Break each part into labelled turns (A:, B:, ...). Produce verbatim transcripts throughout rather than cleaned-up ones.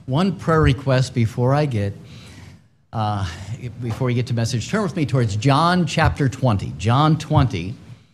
A: One prayer request before I get, uh, before we get to message. Turn with me towards John chapter twenty. John twenty.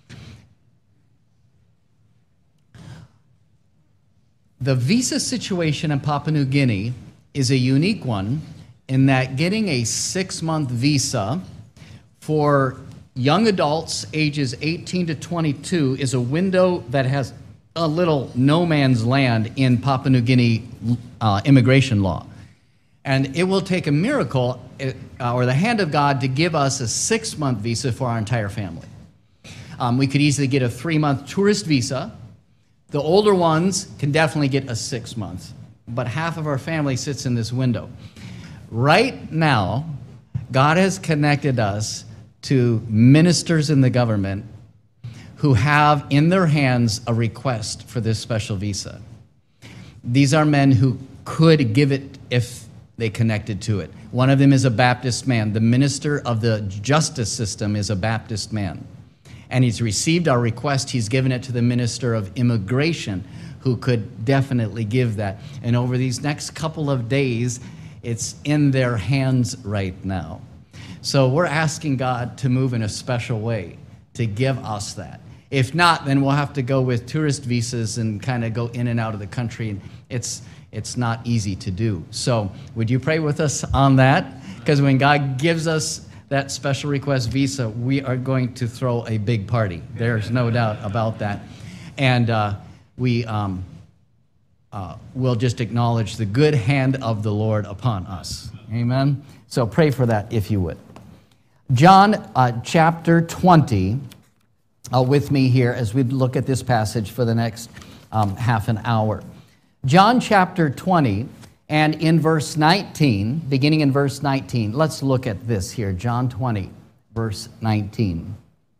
A: The visa situation in Papua New Guinea is a unique one in that getting a six-month visa for young adults ages eighteen to twenty-two is a window that has a little no man's land in Papua New Guinea uh, immigration law. And it will take a miracle uh, or the hand of God to give us a six-month visa for our entire family. Um, we could easily get a three-month tourist visa. The older ones can definitely get a six-month, but half of our family sits in this window. Right now, God has connected us to ministers in the government who have in their hands a request for this special visa. These are men who could give it if they connected to it. One of them is a Baptist man. The minister of the justice system is a Baptist man. And he's received our request. He's given it to the minister of immigration, who could definitely give that. And over these next couple of days, it's in their hands right now. So we're asking God to move in a special way to give us that. If not, then we'll have to go with tourist visas and kind of go in and out of the country. And it's it's not easy to do. So would you pray with us on that? Because when God gives us that special request visa, we are going to throw a big party. There's no doubt about that. And uh, we um, uh, will just acknowledge the good hand of the Lord upon us. Amen? So pray for that if you would. John uh, chapter twenty. Uh, with me here as we look at this passage for the next um, half an hour. John chapter twenty, and in verse nineteen, beginning in verse nineteen, let's look at this here, John twenty, verse nineteen.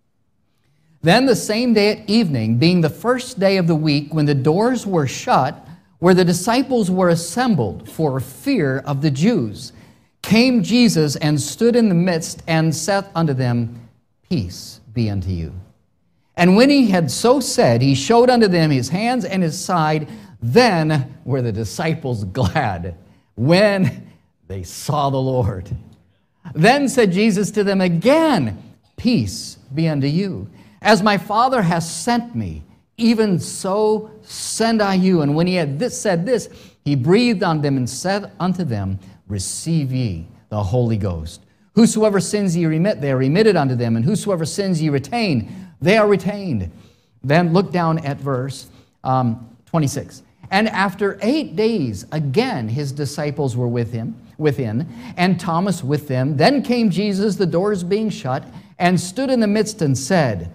A: Then the same day at evening, being the first day of the week, when the doors were shut, where the disciples were assembled for fear of the Jews, came Jesus and stood in the midst and saith unto them, Peace be unto you. And when he had so said, he showed unto them his hands and his side. Then were the disciples glad when they saw the Lord. Then said Jesus to them again, Peace be unto you. As my Father hath sent me, even so send I you. And when he had this, said this, he breathed on them and said unto them, Receive ye the Holy Ghost. Whosoever sins ye remit, they are remitted unto them. And whosoever sins ye retain, they are retained. Then look down at verse um, twenty-six. And after eight days, again his disciples were with him, within, and Thomas with them. Then came Jesus, the doors being shut, and stood in the midst and said,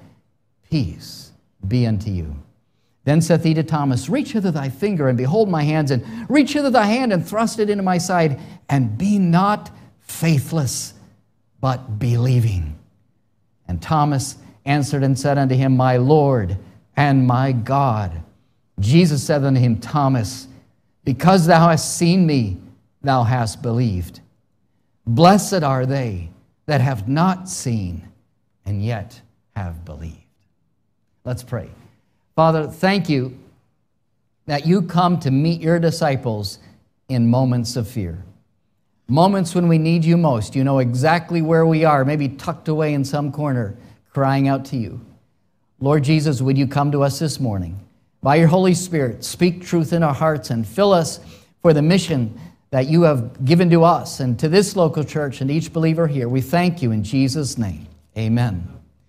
A: Peace be unto you. Then saith he to Thomas, Reach hither thy finger, and behold my hands, and reach hither thy hand, and thrust it into my side, and be not faithless, but believing. And Thomas answered and said unto him, My Lord and my God. Jesus said unto him, Thomas, because thou hast seen me, thou hast believed. Blessed are they that have not seen and yet have believed. Let's pray. Father, thank you that you come to meet your disciples in moments of fear. Moments when we need you most. You know exactly where we are, maybe tucked away in some corner, crying out to you. Lord Jesus, would you come to us this morning? By your Holy Spirit, speak truth in our hearts and fill us for the mission that you have given to us and to this local church and each believer here. We thank you in Jesus' name. Amen.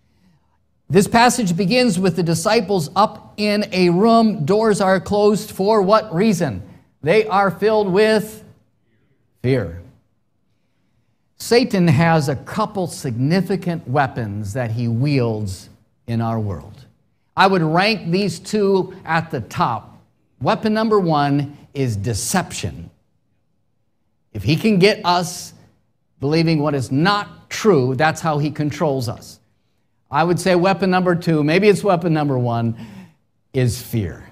A: This passage begins with the disciples up in a room. Doors are closed for what reason? They are filled with fear. Satan has a couple significant weapons that he wields in our world. I would rank these two at the top. Weapon number one is deception. If he can get us believing what is not true, that's how he controls us. I would say weapon number two, maybe it's weapon number one, is fear.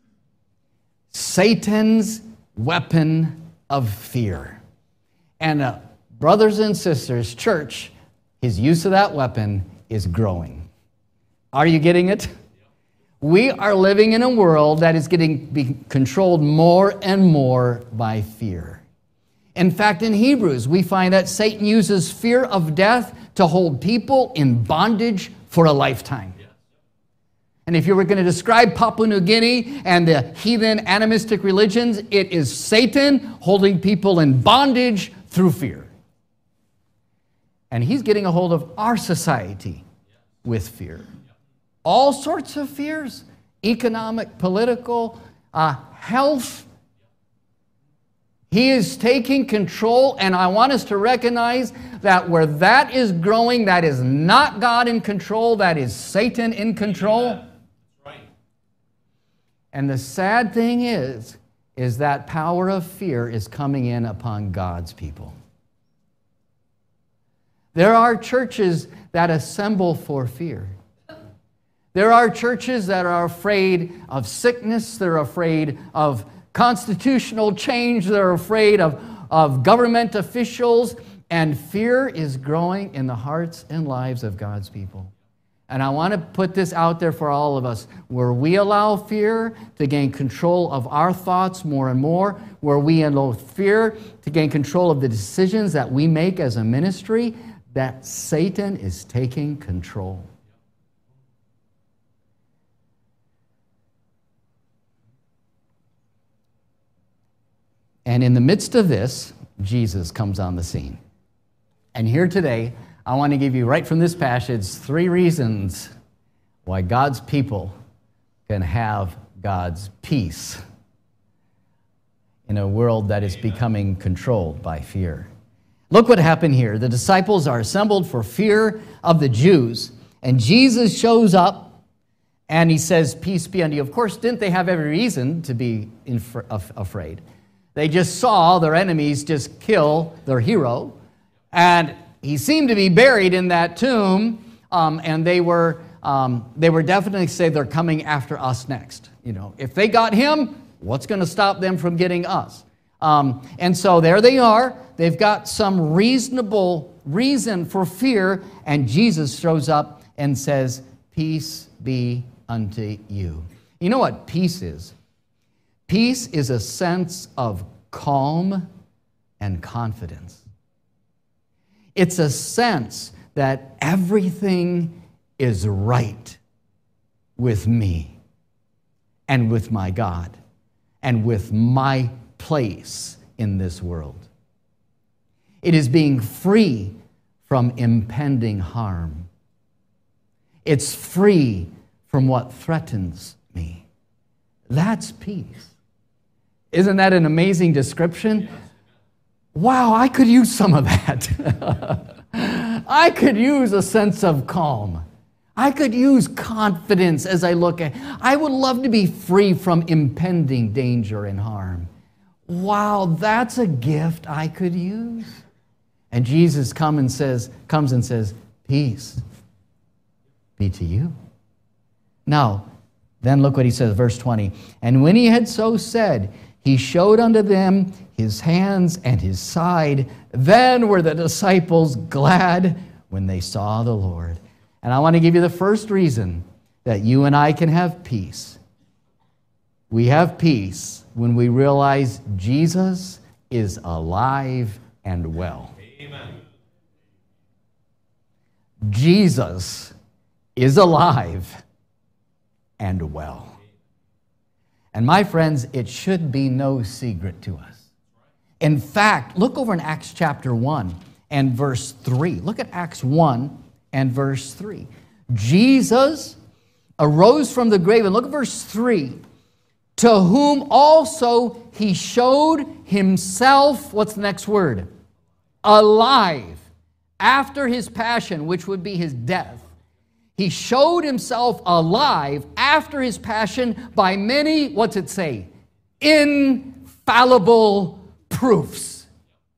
A: Satan's weapon of fear. And uh, brothers and sisters, church, his use of that weapon is growing. Are you getting it? We are living in a world that is getting be controlled more and more by fear. In fact, in Hebrews, we find that Satan uses fear of death to hold people in bondage for a lifetime. And if you were going to describe Papua New Guinea and the heathen animistic religions, it is Satan holding people in bondage through fear. And he's getting a hold of our society with fear. All sorts of fears, economic, political, uh, health. He is taking control, and I want us to recognize that where that is growing, that is not God in control, that is Satan in control.
B: That's right.
A: And the sad thing is, is that power of fear is coming in upon God's people. There are churches that assemble for fear. There are churches that are afraid of sickness, they're afraid of constitutional change, they're afraid of, of government officials, and fear is growing in the hearts and lives of God's people. And I want to put this out there for all of us. Where we allow fear to gain control of our thoughts more and more, where we allow fear to gain control of the decisions that we make as a ministry, that Satan is taking control. And in the midst of this, Jesus comes on the scene. And here today, I want to give you, right from this passage, three reasons why God's people can have God's peace in a world that is becoming controlled by fear. Look what happened here. The disciples are assembled for fear of the Jews, and Jesus shows up, and he says, "Peace be unto you." Of course, didn't they have every reason to be afraid? They just saw their enemies just kill their hero, and he seemed to be buried in that tomb, um, and they were um, they were definitely say they're coming after us next. You know, if they got him, what's going to stop them from getting us? Um, and so there they are. They've got some reasonable reason for fear, and Jesus shows up and says, "Peace be unto you." You know what peace is? Peace is a sense of calm and confidence. It's a sense that everything is right with me and with my God and with my place in this world. It is being free from impending harm. It's free from what threatens me. That's peace. Isn't that an amazing description? Wow, I could use some of that. I could use a sense of calm. I could use confidence as I look at. I would love to be free from impending danger and harm. Wow, that's a gift I could use. And Jesus come and says, comes and says, "Peace be to you." Now, then look what he says, verse twenty. "And when he had so said, he showed unto them his hands and his side. Then were the disciples glad when they saw the Lord." And I want to give you the first reason that you and I can have peace. We have peace when we realize Jesus is alive and well.
B: Amen.
A: Jesus is alive and well. And my friends, it should be no secret to us. In fact, look over in Acts chapter one and verse three. Look at Acts one and verse three. Jesus arose from the grave, and look at verse three. "To whom also he showed himself," what's the next word? "Alive, after his passion," which would be his death. He showed himself alive after his passion by many, what's it say? Infallible proofs.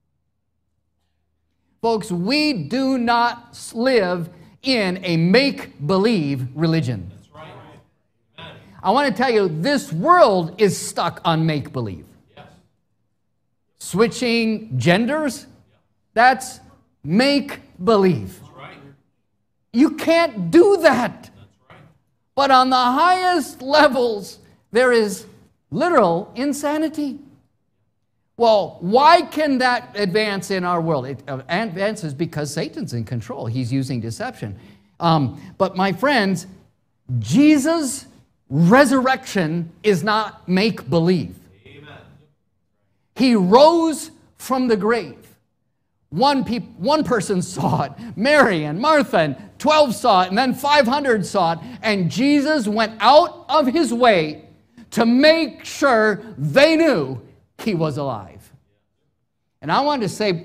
A: Folks, we do not live in a make-believe religion.
B: That's right. Amen.
A: I want to tell you, this world is stuck on make-believe.
B: Yes.
A: Switching genders, that's make-believe.
B: That's right.
A: You can't do that.
B: That's right.
A: But on the highest levels, there is literal insanity. Well, why can that advance in our world? It advances because Satan's in control. He's using deception. Um, but my friends, Jesus' resurrection is not make-believe.
B: Amen.
A: He rose from the grave. One, pe- one person saw it, Mary and Martha, and twelve saw it, and then five hundred saw it, and Jesus went out of his way to make sure they knew he was alive. And I want to say,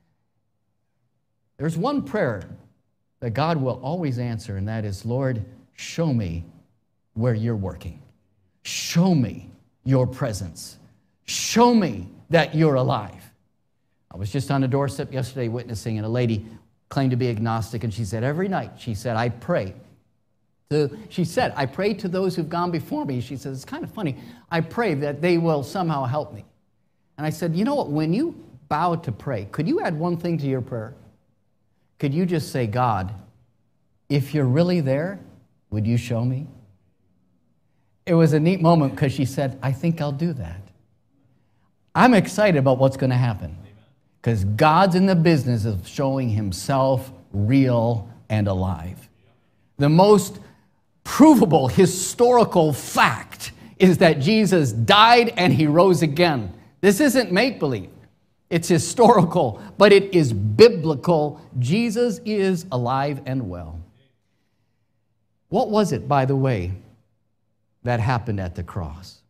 A: there's one prayer that God will always answer, and that is, Lord, show me where you're working. Show me your presence. Show me that you're alive. I was just on the doorstep yesterday witnessing, and a lady claimed to be agnostic, and she said, every night, she said, I pray. To, she said, I pray to those who've gone before me. She says, it's kind of funny. I pray that they will somehow help me. And I said, you know what? When you bow to pray, could you add one thing to your prayer? Could you just say, God, if you're really there, would you show me? It was a neat moment because she said, I think I'll do that. I'm excited about what's going to happen because God's in the business of showing himself real and alive. The most provable historical fact is that Jesus died and he rose again. This isn't make-believe. It's historical, but it is biblical. Jesus is alive and well. What was it, by the way, that happened at the cross?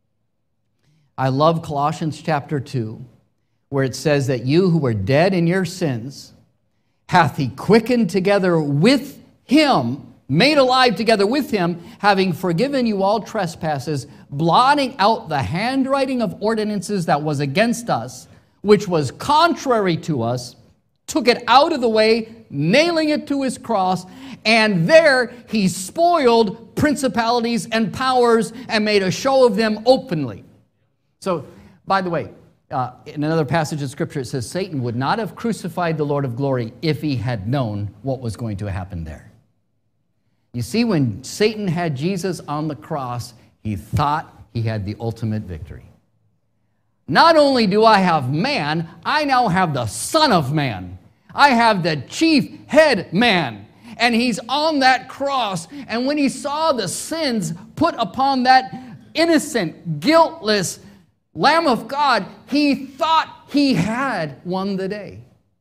A: I love Colossians chapter two, where it says that you who were dead in your sins hath he quickened together with him, made alive together with him, having forgiven you all trespasses, blotting out the handwriting of ordinances that was against us, which was contrary to us, took it out of the way, nailing it to his cross, and there he spoiled principalities and powers and made a show of them openly. So, by the way, uh, in another passage of Scripture, it says Satan would not have crucified the Lord of glory if he had known what was going to happen there. You see, when Satan had Jesus on the cross, he thought he had the ultimate victory. Not only do I have man, I now have the Son of Man. I have the chief head man. And he's on that cross. And when he saw the sins put upon that innocent, guiltless Lamb of God, he thought he had won the day.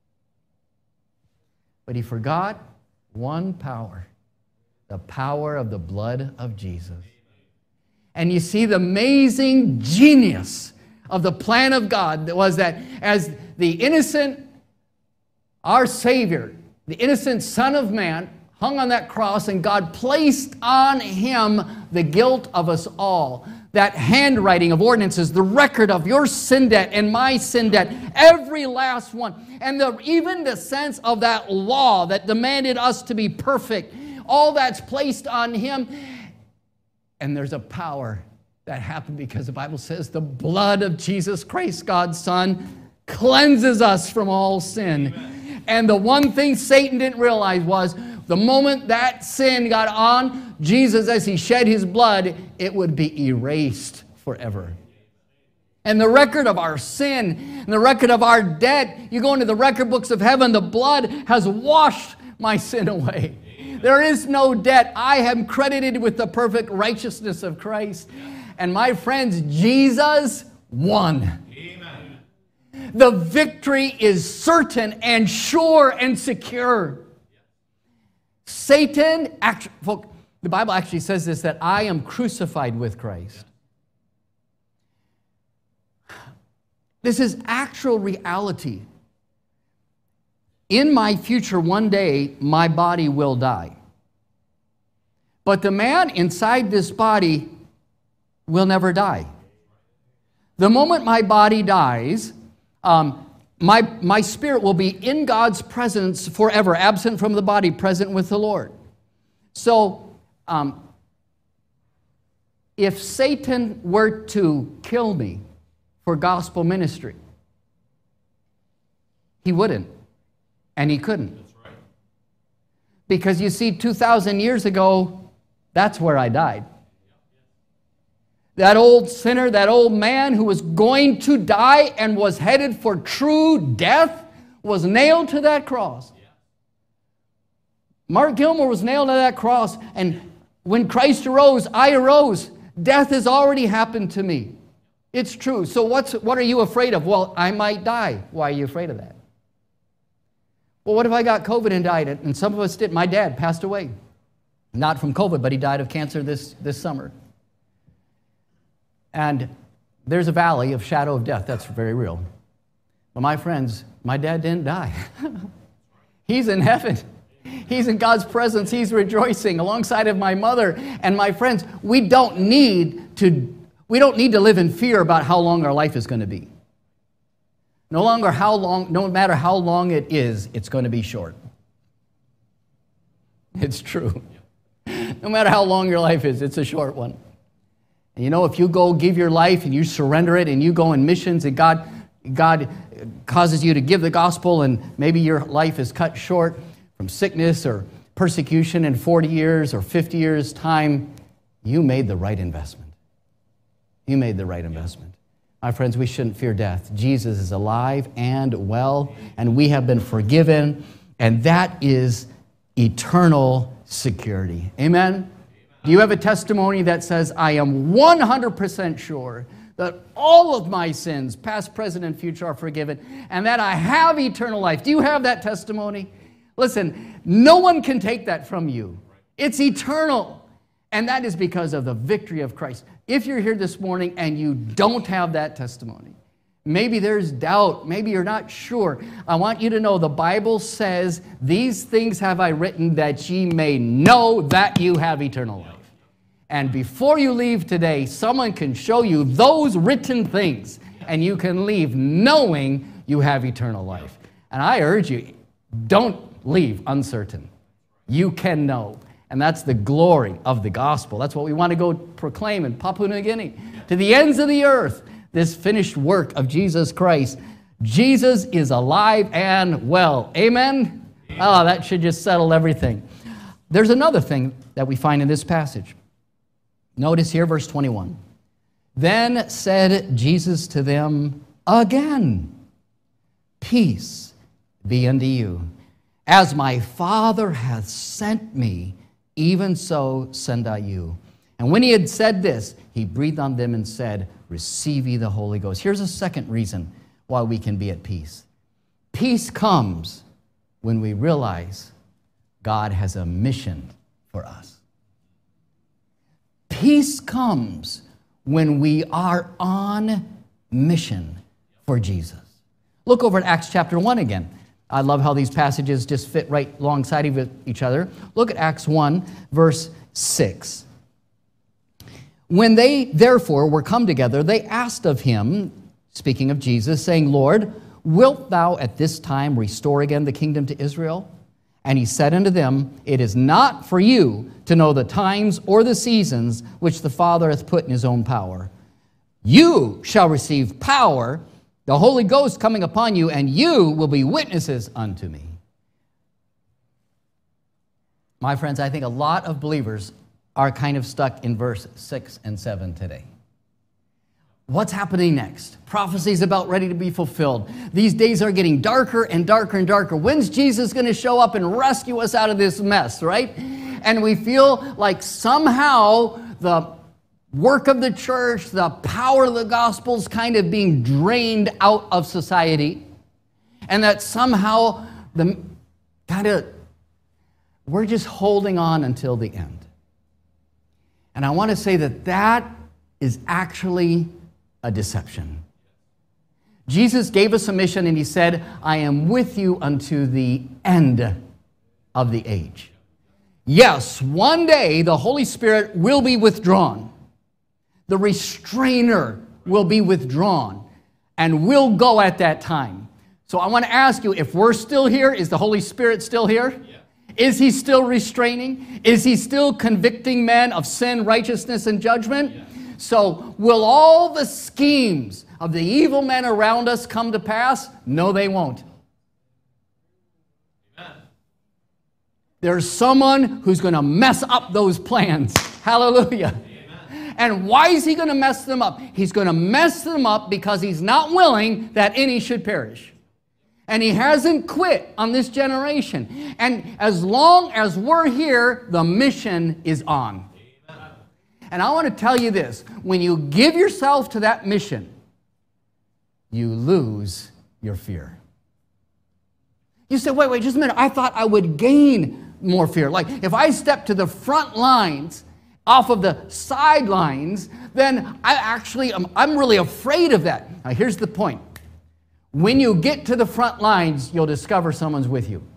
A: But he forgot one power, the power of the blood of Jesus. And you see the amazing genius of the plan of God that was that as the innocent, our Savior, the innocent Son of Man, hung on that cross, and God placed on him the guilt of us all. That handwriting of ordinances, the record of your sin debt and my sin debt, every last one. And the, even the sense of that law that demanded us to be perfect, all that's placed on him. And there's a power that happened because the Bible says the blood of Jesus Christ, God's Son, cleanses us from all sin. Amen. And the one thing Satan didn't realize was the moment that sin got on Jesus as he shed his blood, it would be erased forever. And the record of our sin and the record of our debt, you go into the record books of heaven, the blood has washed my sin away. There is no debt. I am credited with the perfect righteousness of Christ. And my friends, Jesus won.
B: Amen.
A: The victory is certain and sure and secure. Satan, actually, the Bible actually says this, that I am crucified with Christ. This is actual reality. In my future, one day, my body will die. But the man inside this body will never die. The moment my body dies, um, my, my spirit will be in God's presence forever, absent from the body, present with the Lord. So, um, if Satan were to kill me for gospel ministry, he wouldn't, and he couldn't.
B: That's right.
A: Because you see, two thousand years ago, That's where I died. That old sinner, that old man who was going to die and was headed for true death was nailed to that cross. Mark Gilmore was nailed to that cross, and when Christ arose, I arose. Death has already happened to me. It's true. So what's, what are you afraid of? Well, I might die. Why are you afraid of that? Well, what if I got COVID and died? And some of us did. My dad passed away. Not from COVID, but he died of cancer this, this summer. And there's a valley of shadow of death. That's very real. But my friends, my dad didn't die. He's in heaven. He's in God's presence. He's rejoicing alongside of my mother. And my friends, we don't need to, we don't need to live in fear about how long our life is going to be. No longer how long, no matter how long it is, it's going to be short. It's true. No matter how long your life is, it's a short one. And you know, if you go give your life and you surrender it and you go in missions and God, God causes you to give the gospel and maybe your life is cut short from sickness or persecution in forty years or fifty years' time, you made the right investment. You made the right investment. My friends, we shouldn't fear death. Jesus is alive and well, and we have been forgiven, and that is eternal security. Amen? Do you have a testimony that says, I am one hundred percent sure that all of my sins, past, present, and future, are forgiven, and that I have eternal life? Do you have that testimony? Listen, no one can take that from you. It's eternal. And that is because of the victory of Christ. If you're here this morning and you don't have that testimony, maybe there's doubt, maybe you're not sure, I want you to know the Bible says, these things have I written that ye may know that you have eternal life. And before you leave today, someone can show you those written things, and you can leave knowing you have eternal life. And I urge you, don't leave uncertain. You can know. And that's the glory of the gospel. That's what we want to go proclaim in Papua New Guinea. To the ends of the earth, this finished work of Jesus Christ. Jesus is alive and well. Amen? Oh, that should just settle everything. There's another thing that we find in this passage. Notice here, verse twenty-one. Then said Jesus to them again, peace be unto you. As my Father hath sent me, even so send I you. And when he had said this, he breathed on them and said, receive ye the Holy Ghost. Here's a second reason why we can be at peace. Peace comes when we realize God has a mission for us. Peace comes when we are on mission for Jesus. Look over at Acts chapter one again. I love how these passages just fit right alongside of each other. Look at Acts one, verse six. When they therefore were come together, they asked of him, speaking of Jesus, saying, Lord, wilt thou at this time restore again the kingdom to Israel? And he said unto them, it is not for you to know the times or the seasons which the Father hath put in his own power. You shall receive power, the Holy Ghost coming upon you, and you will be witnesses unto me. My friends, I think a lot of believers are kind of stuck in verse six and seven today. What's happening next? Prophecies about ready to be fulfilled. These days are getting darker and darker and darker. When's Jesus going to show up and rescue us out of this mess, right? And we feel like somehow the work of the church, the power of the gospel is kind of being drained out of society. And that somehow the kind of we're just holding on until the end. And I want to say that that is actually a deception. Jesus gave us a mission and he said, I am with you unto the end of the age. Yes, one day the Holy Spirit will be withdrawn. The restrainer will be withdrawn and will go at that time. So I want to ask you, if we're still here, is the Holy Spirit still here? Yeah. Is he still restraining? Is he still convicting men of sin, righteousness, and judgment? Yeah. So will all the schemes of the evil men around us come to pass? No, they won't. Amen. There's someone who's going to mess up those plans. Hallelujah. Amen. And why is he going to mess them up? He's going to mess them up because he's not willing that any should perish. And he hasn't quit on this generation. And as long as we're here, the mission is on. Amen. And I want to tell you this. When you give yourself to that mission, you lose your fear. You say, wait, wait, just a minute. I thought I would gain more fear. Like if I step to the front lines off of the sidelines, then I actually, am, I'm really afraid of that. Now here's the point. When you get to the front lines, you'll discover someone's with you.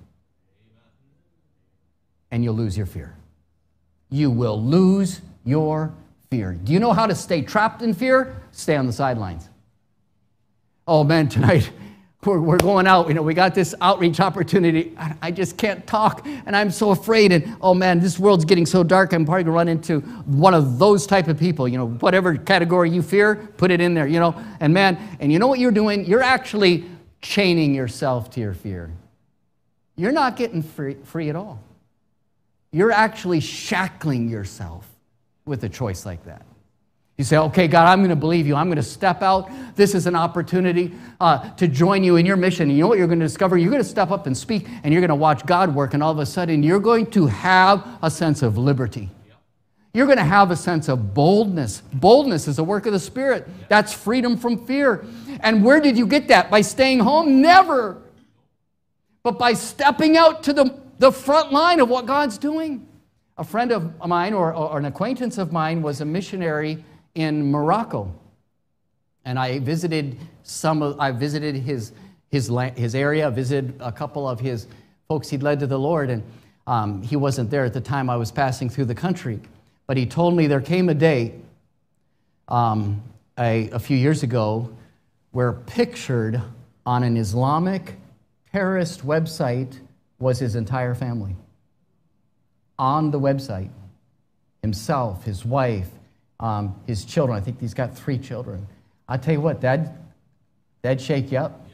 A: And you'll lose your fear. You will lose your fear. Do you know how to stay trapped in fear? Stay on the sidelines. Oh man, tonight we're, we're going out. You know, we got this outreach opportunity. I, I just can't talk, and I'm so afraid. And oh man, this world's getting so dark. I'm probably gonna run into one of those type of people. You know, whatever category you fear, put it in there. You know, and man, and you know what you're doing? You're actually chaining yourself to your fear. You're not getting free, free at all. You're actually shackling yourself with a choice like that. You say, okay, God, I'm going to believe you. I'm going to step out. This is an opportunity uh, to join you in your mission. And you know what you're going to discover? You're going to step up and speak, and you're going to watch God work, and all of a sudden, you're going to have a sense of liberty. You're going to have a sense of boldness. Boldness is a work of the Spirit. That's freedom from fear. And where did you get that? By staying home? Never. But by stepping out to the, the front line of what God's doing. A friend of mine, or, or an acquaintance of mine, was a missionary in Morocco, and I visited some of, I visited his his his area, visited a couple of his folks he'd led to the Lord, and um, he wasn't there at the time I was passing through the country, but he told me there came a day um, a, a few years ago where pictured on an Islamic terrorist website was his entire family. On the website, himself, his wife, Um, his children. I think he's got three children. I tell you what, that'd, that'd shake you up.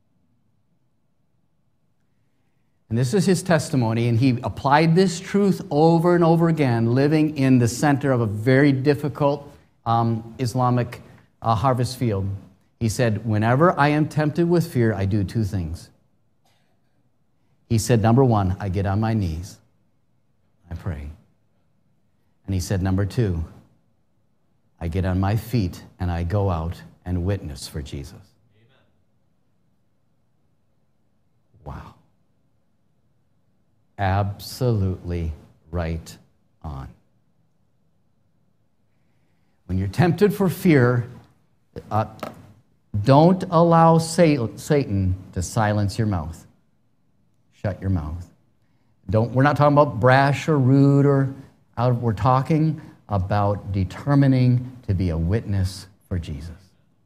A: And this is his testimony, and he applied this truth over and over again, living in the center of a very difficult um, Islamic uh, harvest field. He said, whenever I am tempted with fear, I do two things. He said, number one, I get on my knees. I pray. And he said, number two, I get on my feet and I go out and witness for Jesus. Amen. Wow. Absolutely right on. When you're tempted for fear, uh, don't allow Satan to silence your mouth. Shut your mouth. Don't. We're not talking about brash or rude or out. We're talking about determining to be a witness for Jesus.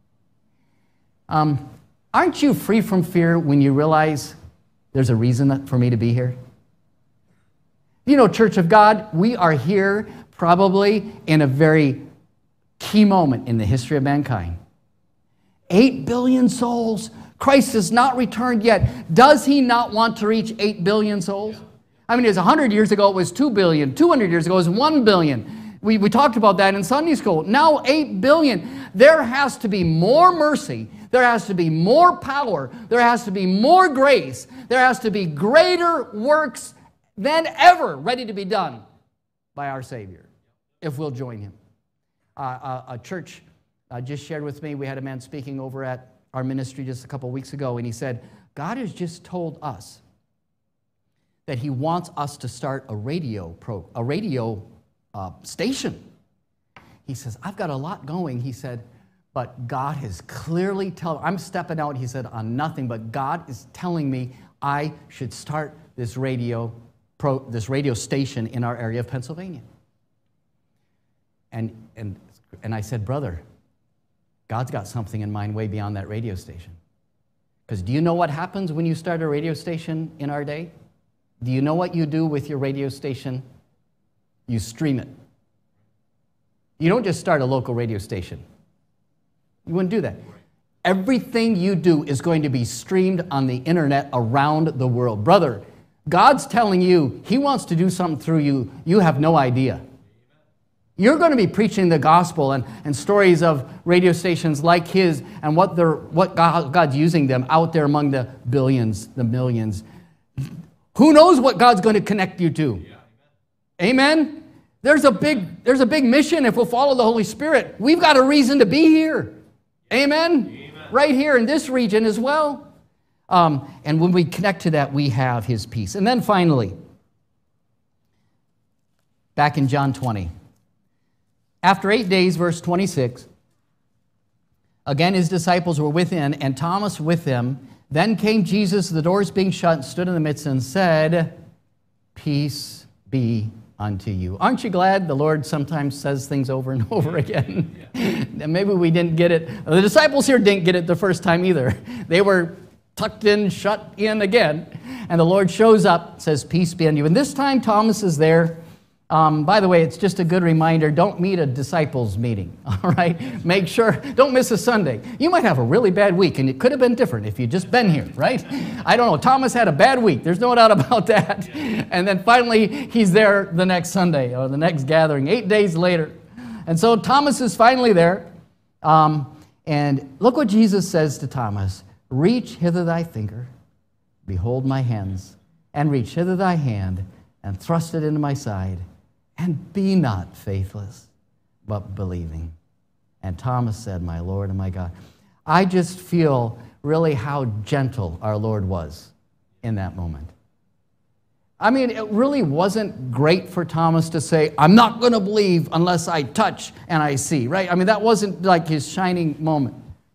A: Um, aren't you free from fear when you realize there's a reason for me to be here? You know, Church of God, we are here probably in a very key moment in the history of mankind. Eight billion souls. Christ has not returned yet. Does he not want to reach eight billion souls? I mean, it was one hundred years ago, it was two billion. two hundred years ago, it was one billion. We, we talked about that in Sunday school. Now eight billion. There has to be more mercy. There has to be more power. There has to be more grace. There has to be greater works than ever ready to be done by our Savior, if we'll join him. Uh, a, a church uh, just shared with me, we had a man speaking over at our ministry just a couple weeks ago, and he said, God has just told us that he wants us to start a radio pro, a radio Uh, station. He says, I've got a lot going, he said, but God has clearly told, I'm stepping out, he said, on nothing, but God is telling me I should start this radio, pro, this radio station in our area of Pennsylvania. And, and, and I said, brother, God's got something in mind way beyond that radio station. Because do you know what happens when you start a radio station in our day? Do you know what you do with your radio station? You stream it. You don't just start a local radio station. You wouldn't do that. Everything you do is going to be streamed on the internet around the world. Brother, God's telling you He wants to do something through you. You have no idea. You're going to be preaching the gospel and, and stories of radio stations like his and what they're what God, God's using them out there among the billions, the millions. Who knows what God's going to connect you to? Yeah. Amen? There's a big there's a big mission if we'll follow the Holy Spirit. We've got a reason to be here. Amen? Amen. Right here in this region as well. Um, and when we connect to that, we have His peace. And then finally, back in John twenty. After eight days, verse twenty-six, again his disciples were within, and Thomas with them. Then came Jesus, the doors being shut, and stood in the midst and said, "Peace be unto you." Aren't you glad the Lord sometimes says things over and over again? And maybe we didn't get it. The disciples here didn't get it the first time either. They were tucked in, shut in again. And the Lord shows up, says, "Peace be unto you." And this time Thomas is there. Um, by the way, it's just a good reminder, don't meet a disciples meeting, all right? Make sure, don't miss a Sunday. You might have a really bad week, and it could have been different if you'd just been here, right? I don't know, Thomas had a bad week. There's no doubt about that. And then finally, he's there the next Sunday, or the next gathering, eight days later. And so Thomas is finally there. Um, and look what Jesus says to Thomas. "Reach hither thy finger, behold my hands, and reach hither thy hand, and thrust it into my side. And be not faithless, but believing." And Thomas said, "My Lord and my God." I just feel really how gentle our Lord was in that moment. I mean, it really wasn't great for Thomas to say, "I'm not going to believe unless I touch and I see," right? I mean, that wasn't like his shining moment.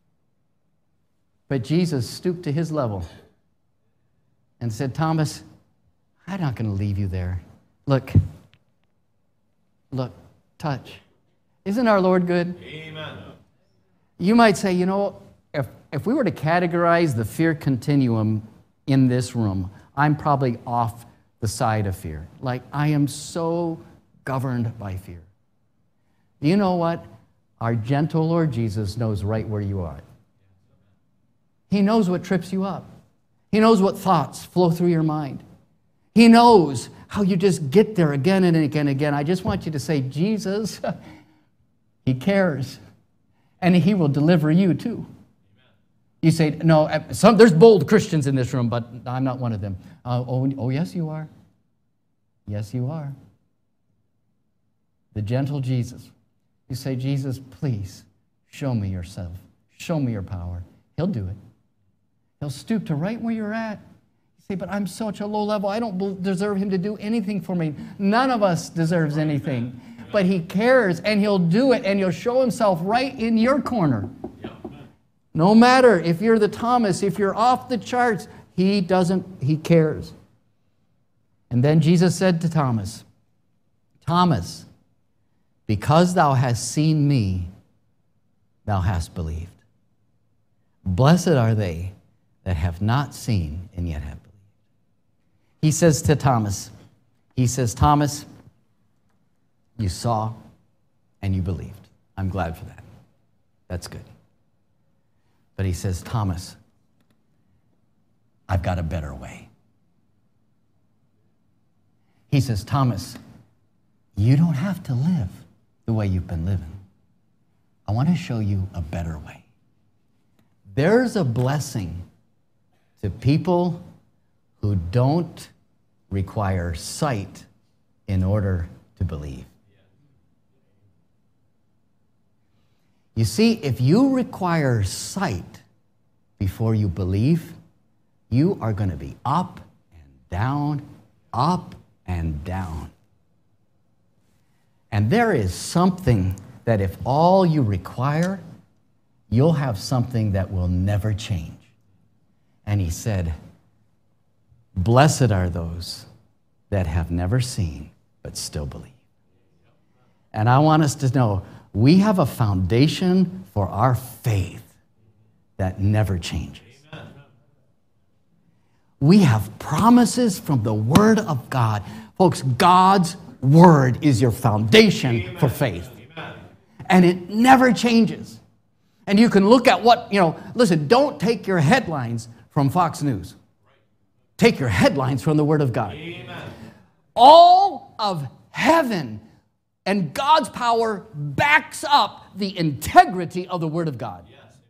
A: But Jesus stooped to his level and said, "Thomas, I'm not going to leave you there. Look. Look, touch." Isn't our Lord good?
B: Amen.
A: You might say, you know, if, if we were to categorize the fear continuum in this room, I'm probably off the side of fear. Like, I am so governed by fear. You know what? Our gentle Lord Jesus knows right where you are. He knows what trips you up. He knows what thoughts flow through your mind. He knows how you just get there again and again and again. I just want you to say, Jesus, He cares. And He will deliver you too. Amen. You say, no, some, there's bold Christians in this room, but I'm not one of them. Uh, oh, oh, yes, you are. Yes, you are. The gentle Jesus. You say, Jesus, please show me yourself. Show me your power. He'll do it. He'll stoop to right where you're at. Say, but I'm such a low level. I don't deserve Him to do anything for me. None of us deserves anything. But He cares, and He'll do it, and He'll show Himself right in your corner. No matter if you're the Thomas, if you're off the charts, He doesn't, He cares. And then Jesus said to Thomas, "Thomas, because thou hast seen me, thou hast believed. Blessed are they that have not seen and yet have believed." He says to Thomas, he says, "Thomas, you saw and you believed. I'm glad for that. That's good." But He says, "Thomas, I've got a better way." He says, "Thomas, you don't have to live the way you've been living. I want to show you a better way." There's a blessing to people who don't require sight in order to believe. You see, if you require sight before you believe, you are going to be up and down, up and down. And there is something that if all you require, you'll have something that will never change. And He said, "Blessed are those that have never seen but still believe." And I want us to know we have a foundation for our faith that never changes. Amen. We have promises from the Word of God. Folks, God's Word is your foundation Amen. For faith. Amen. And it never changes. And you can look at what, you know, listen, don't take your headlines from Fox News. Take your headlines from the Word of God.
B: Amen.
A: All of heaven and God's power backs up the integrity of the Word of God.
B: Yes. Amen.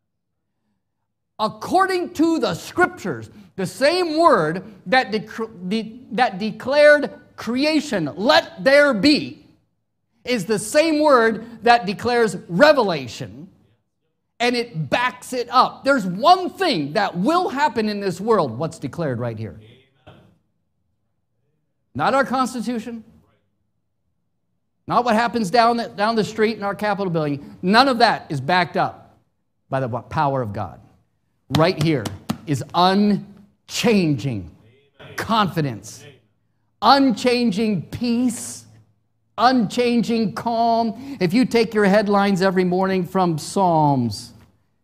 A: According to the Scriptures, the same Word that, dec- de- that declared creation, let there be, is the same Word that declares revelation, and it backs it up. There's one thing that will happen in this world, what's declared right here.
B: Amen.
A: Not our Constitution, not what happens down the, down the street in our Capitol building. None of that is backed up by the power of God. Right here is unchanging
B: Amen.
A: confidence, unchanging peace, unchanging calm. If you take your headlines every morning from Psalms,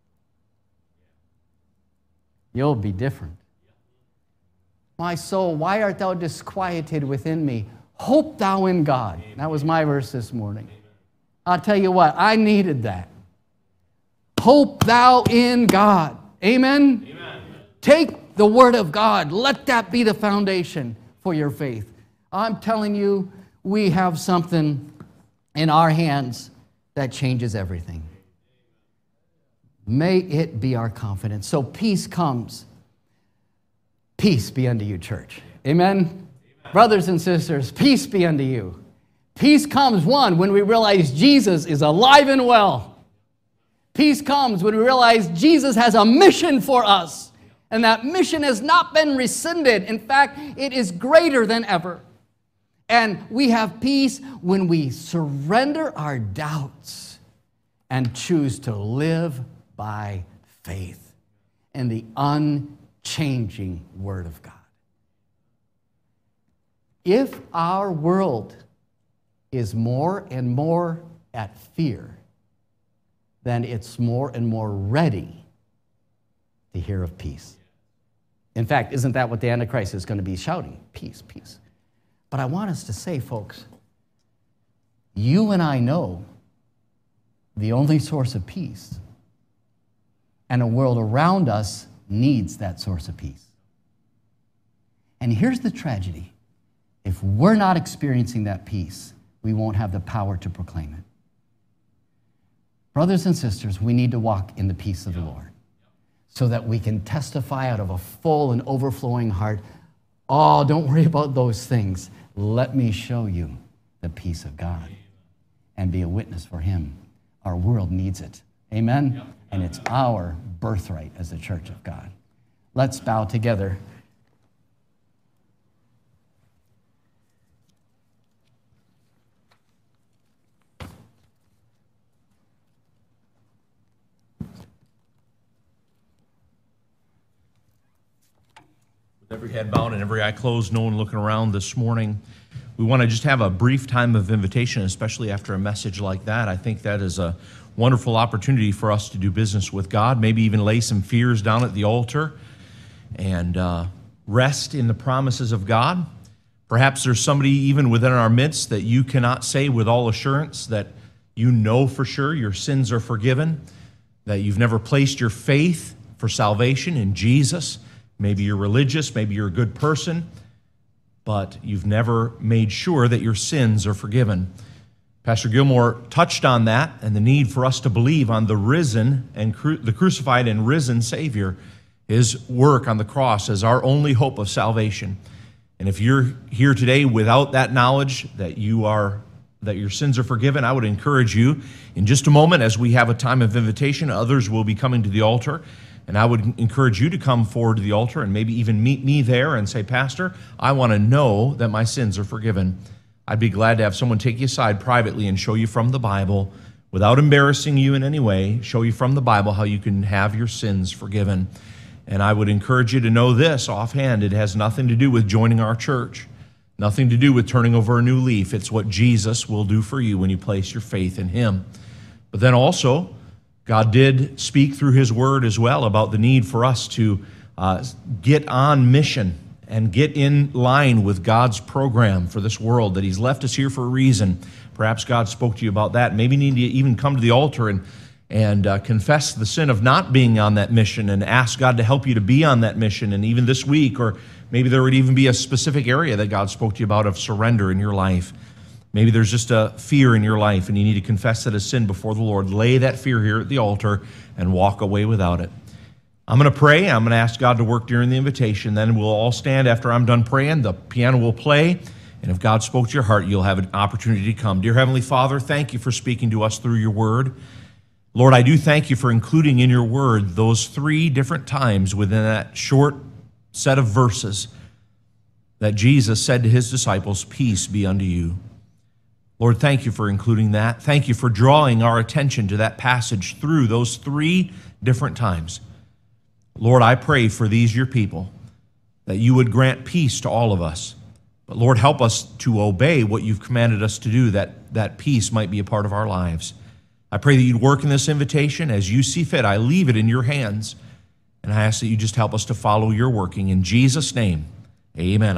A: you'll be different. My soul, why art thou disquieted within me? Hope thou in God. That was my verse this morning. I'll tell you what, I needed that. Hope thou in God. Amen?
B: Amen.
A: Take the Word of God. Let that be the foundation for your faith. I'm telling you, we have something in our hands that changes everything. May it be our confidence. So peace comes. Peace be unto you, church. Amen? Amen? Brothers and sisters, peace be unto you. Peace comes, one, when we realize Jesus is alive and well. Peace comes when we realize Jesus has a mission for us, and that mission has not been rescinded. In fact, it is greater than ever. And we have peace when we surrender our doubts and choose to live by faith in the unchanging Word of God. If our world is more and more at fear, then it's more and more ready to hear of peace. In fact, isn't that what the Antichrist is going to be shouting? Peace, peace. But I want us to say, folks, you and I know the only source of peace, and a world around us needs that source of peace. And here's the tragedy. If we're not experiencing that peace, we won't have the power to proclaim it. Brothers and sisters, we need to walk in the peace of the Lord so that we can testify out of a full and overflowing heart. Oh, don't worry about those things. Let me show you the peace of God and be a witness for Him. Our world needs it. Amen? And it's our birthright as the church of God. Let's bow together.
B: Every head bowed and every eye closed, no one looking around this morning. We want to just have a brief time of invitation, especially after a message like that. I think that is a wonderful opportunity for us to do business with God, maybe even lay some fears down at the altar and uh, rest in the promises of God. Perhaps there's somebody even within our midst that you cannot say with all assurance that you know for sure your sins are forgiven, that you've never placed your faith for salvation in Jesus. Maybe you're religious, maybe you're a good person, but you've never made sure that your sins are forgiven. Pastor Gilmore touched on that and the need for us to believe on the risen and cru- the crucified and risen Savior, His work on the cross as our only hope of salvation. And if you're here today without that knowledge that you are that your sins are forgiven, I would encourage you in just a moment as we have a time of invitation, others will be coming to the altar. And I would encourage you to come forward to the altar and maybe even meet me there and say, Pastor, I want to know that my sins are forgiven. I'd be glad to have someone take you aside privately and show you from the Bible, without embarrassing you in any way, show you from the Bible how you can have your sins forgiven. And I would encourage you to know this offhand. It has nothing to do with joining our church, nothing to do with turning over a new leaf. It's what Jesus will do for you when you place your faith in Him. But then also, God did speak through His Word as well about the need for us to uh, get on mission and get in line with God's program for this world, that He's left us here for a reason. Perhaps God spoke to you about that. Maybe you need to even come to the altar and, and uh, confess the sin of not being on that mission and ask God to help you to be on that mission. And even this week, or Maybe there would even be a specific area that God spoke to you about of surrender in your life. Maybe there's just a fear in your life and you need to confess that as sin before the Lord. Lay that fear here at the altar and walk away without it. I'm going to pray. I'm going to ask God to work during the invitation. Then we'll all stand after I'm done praying. The piano will play. And if God spoke to your heart, you'll have an opportunity to come. Dear Heavenly Father, thank you for speaking to us through your word. Lord, I do thank you for including in your word those three different times within that short set of verses that Jesus said to his disciples, "Peace be unto you." Lord, thank you for including that. Thank you for drawing our attention to that passage through those three different times. Lord, I pray for these, your people, that you would grant peace to all of us. But Lord, help us to obey what you've commanded us to do, that that peace might be a part of our lives. I pray that you'd work in this invitation as you see fit. I leave it in your hands, and I ask that you just help us to follow your working. In Jesus' name, amen.